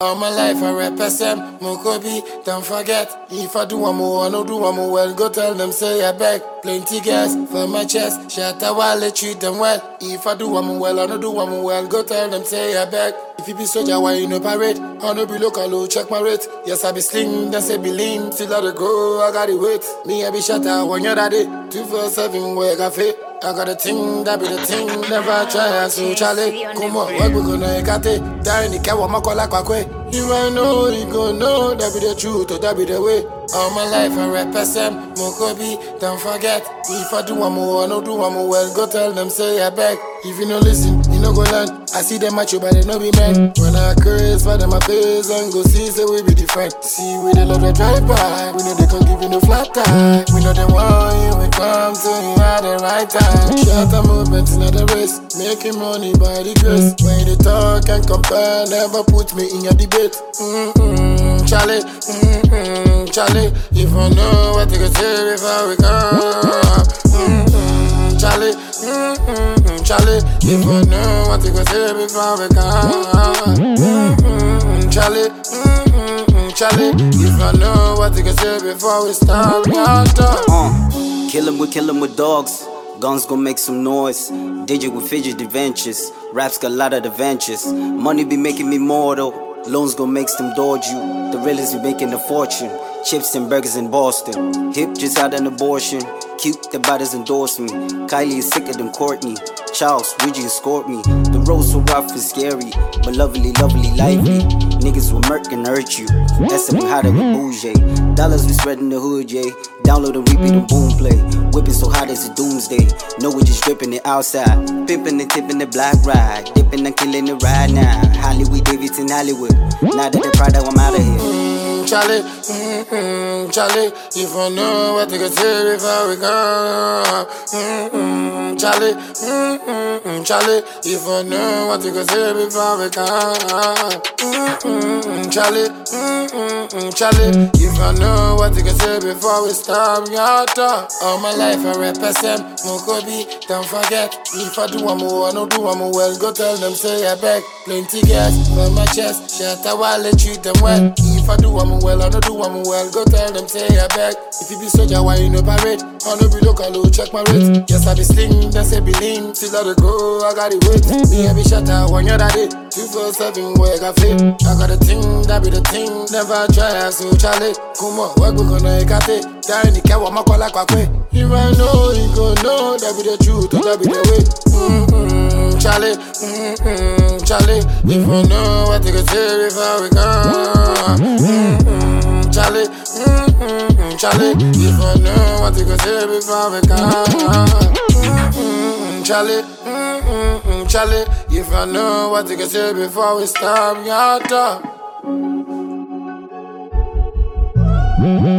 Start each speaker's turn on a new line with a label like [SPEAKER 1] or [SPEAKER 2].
[SPEAKER 1] All my life I rap SM, Mokobi, don't forget. If I do one more, I no do one more well. Go tell them say I beg. Plenty gas for my chest, shut up while they treat them well. If I do one more well, I no do one more well. Go tell them say I beg. If you be soldier, why you no parade? I no be local, oh, check my rate. Yes, I be sling, then say be lean. Till I go, I got it wait. Me, I be shut out when you're that day. 247 where cafe. I got a thing, that be the thing. Never try, so Charlie. Come on, what we gonna get it? Die in the car, what my call like quack. You might know, you gon' know. That be the truth, or that be the way. All my life I rap SM, Mokobi, don't forget. If I do one more, I no do one more well. Go tell them, say I beg. If you no listen, you no go learn. I see them at you, but they no be men. When I curse, for them my face and go see, say we be different. See, we the love that drive by. We know they can give you no flat time. We know they want you, we come to you at the right time. Shut the movement in the race, making money by the grace. When they talk and compare, never put me in your debate. Charlie, Charlie, if I know what you can say before we come. Charlie, Charlie, if I know what you can say before we come. Charlie, Charlie, if I know what you can say before we start.
[SPEAKER 2] Kill 'em with dogs. Guns gon' make some noise. Digit with fidget adventures. Raps got a lot of adventures. Money be making me more though. Loans gon' make them dodge you. The realest be making a fortune. Chips and burgers in Boston. Hip just had an abortion. Cute, the bodies endorse me. Kylie is sicker than Courtney. Charles, Reggie escort me. The road so rough and scary, but lovely, lovely, lively. Niggas will murk and hurt you. That's how hotter with bougie. Dollars we spread in the hood, yeah. Download and repeat and boom play. Whipping so hot as a doomsday. No, we just dripping it outside. Pimping and tipping the black ride. Dipping and killing the ride now. Hollywood Davidson, Hollywood. Now that they proud that I'm out of here.
[SPEAKER 1] Charlie, Charlie, if I know what you can say before we go. Charlie, Charlie, if I know what you can say before we go. Charlie, Charlie, if I know what you can say before we stop your talk. All my life I rap SM, Mokobi, don't forget. If I do one more, I no do one more well. Go tell them say I beg. Plenty gas for my chest, shut up while they treat them well. If I do one more well, I no do one more well. Go tell them say I beg. If you be soldier, why you no parade? I no be local, oh, check my rate. Yes, I be sling, then say be lean. Till I go, I got it wait. Me I be shut out when you're that day. 247 where cafe. I got a thing, that be the thing. Never try, so Charlie. Come on, what we gonna get it? Die in the car, what my call like quack. If I know, you gon' know. That be the truth, or that be the way. Charlie, Charlie, if I know what you can say before we come. Charlie, Charlie, if I know what you can say before we come. Charlie, Charlie, if I know what you can say before we stop your talk.